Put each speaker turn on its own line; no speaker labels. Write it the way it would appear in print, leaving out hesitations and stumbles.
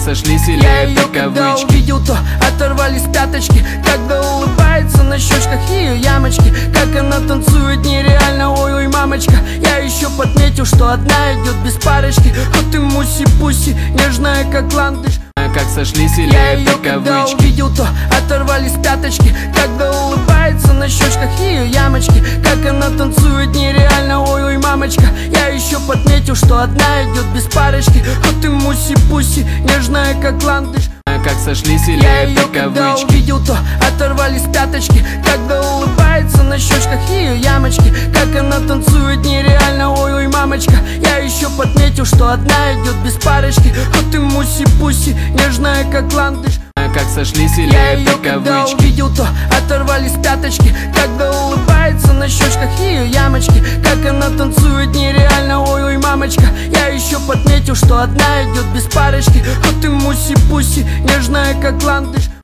сошлись или
Я
это
ее когда
кавычки?
увидел, то оторвались пяточки. Когда улыбается на щечках ее ямочки, как она танцует нереально, ой-ой, мамочка. Я еще подметил, что одна идет без парочки. А ты муси-пуси, нежная как ландыш.
Как сошлись или
Я
это
ее когда
кавычки?
увидел, то оторвались пяточки. Когда улыбается на щечках ее ямочки, как она танцует нереально, ой-ой, мамочка. Я еще подметил, что одна идет без парочки. А ты муси-пуси, нежная как ландыш.
Как сошлись или
Я
это
ее когда
кавычки?
увидел, то оторвались пяточки. Когда улыбается на щечках ее ямочки, как она танцует нереально, ой-ой, мамочка. Я еще подметил, что одна идет без парочки. А ты муси-пуси, нежная как ландыш.
Как сошлись или
Я
это
ее когда
кавычки?
увидел, то оторвались пяточки. Когда улыбается на щечках ее ямочки, как она танцует нереально, ой-ой, мамочка. Я еще подметил, что одна идет без парочки. А ты муси-пуси, нежная как ландыш.